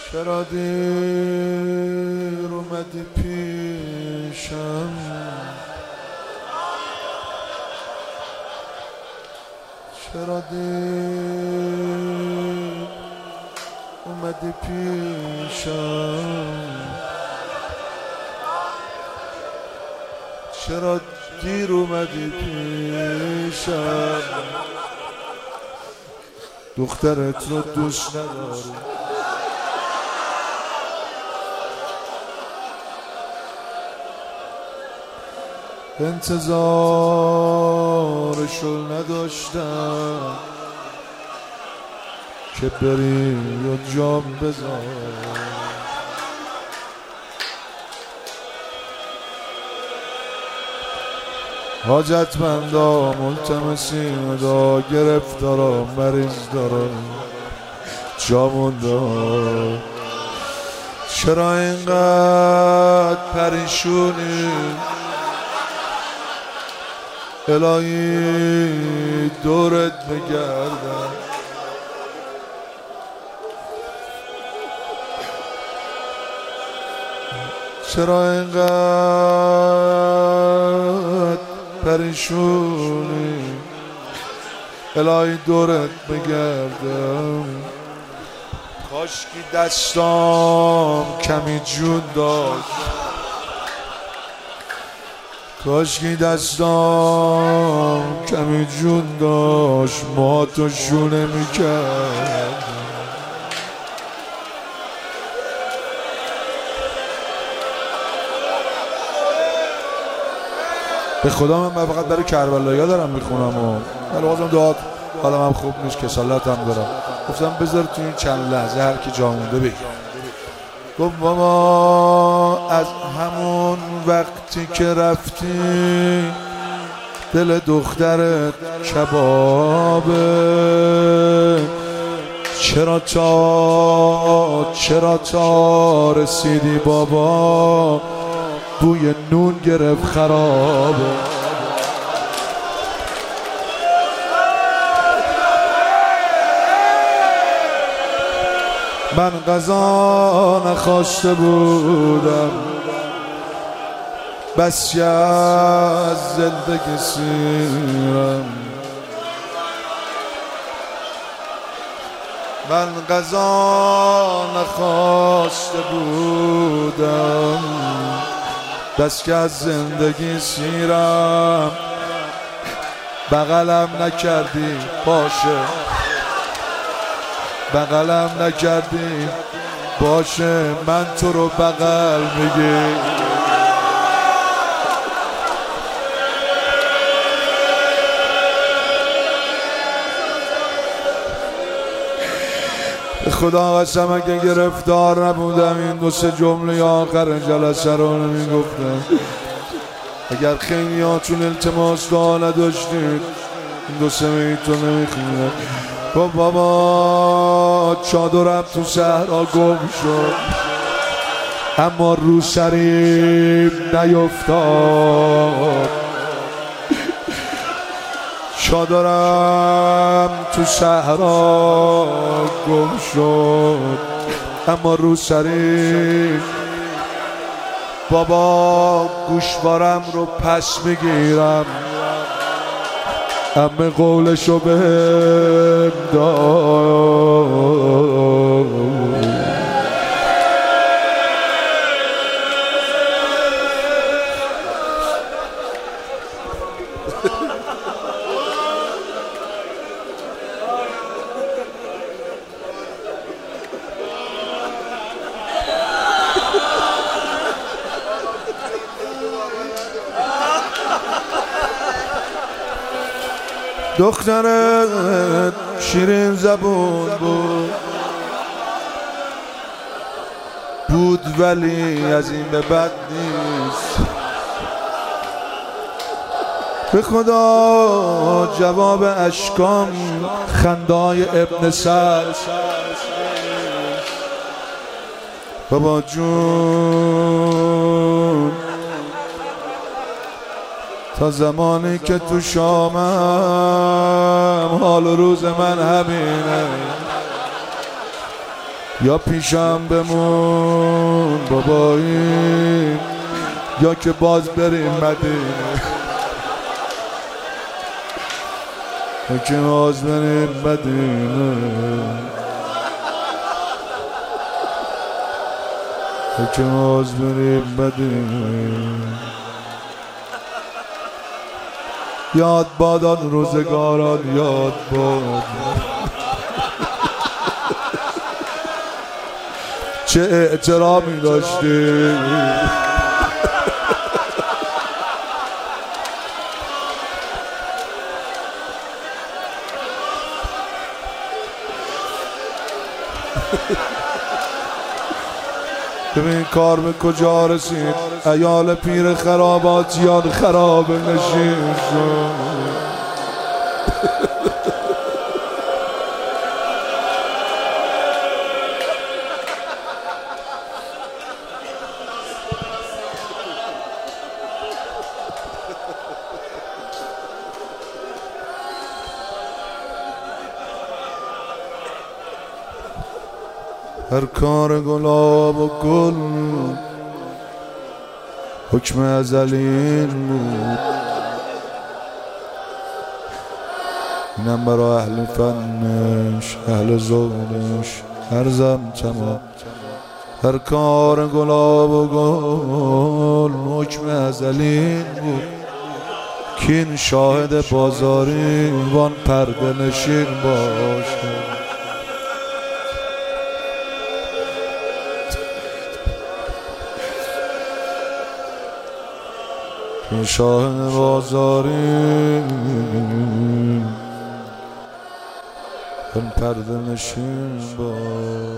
چرا دیر اومدی پیشم، چرا دیر اومدی پیشم، چرا دیر اومدی پیشم، دخترت رو دوست نداری، انتظارشو نداشتم که بری و جام بذار، حاجتمندا ملتمسین دا گرفتارا مریض دارا جامون دار، چرا اینقدر پریشونی الهی دورت بگردم، چرا اینقدر پریشونی الهی دورت بگردم، کاشکی دستام کمی جون داشت، کاشکی دستام کمی جون داشت موهاتو شونه میکرد، به خدا من فقط برای کربلایی دارم میخونم و ولی بازم دعات حالم هم خوب نیست، کسالت هم دارم، گفتم بذار تو این چند لحظه هر کی جا مونده بگه. گفت بابا از همون وقتی که رفتی دل دخترت کبابه، چرا تا رسیدی بابا بوی نون گرفت خرابه، من غذا نخواسته بودم بس از زندگی سیرم، من غذا نخواسته بودم بس که از زندگی سیرم، بغلم نکردی باشه، بغلم نکردی باشه، من تو رو بغل میگی، خدا قسم اگه گرفتار نبودم این دو سه جمله آخر جلسه رو نمیگفتم، اگر خیلیاتون التماس دعا نداشتید این دو سه بیتو نمیخوندم. خب بابا چادرم تو صحرا گم شد اما رو سریم نیفتاد، چادرم تو صحرا گم شد اما رو سریم، بابا گوشوارم رو پس میگیرم همه قولشو بهم داد، دخترت شیرین زبون بود ولی از این به بد نیست، به خدا جواب اشکام خندای ابن سعد، بابا جون تا زمانی که تو شامم حال روز من همینه، یا پیشم بمون بابایی یا که باز بریم مدینه، یا که باز بریم مدینه، یا که باز بریم مدینه. یاد باد آن روزگاران، یاد باد چه احترامی داشتی. ببین کار به کجا رسید، عیال پیر خراباتیان خراب نشین شد. هر کار گلاب و گل حکم ازلی بود، اینم برای اهل فنش اهل ذوقش عرضم تمام. هر کار گلاب و گل حکم ازلی بود، کین شاهد بازاری وان پرده نشین باشه. این شاهد بازاری اون پرده نشین باش.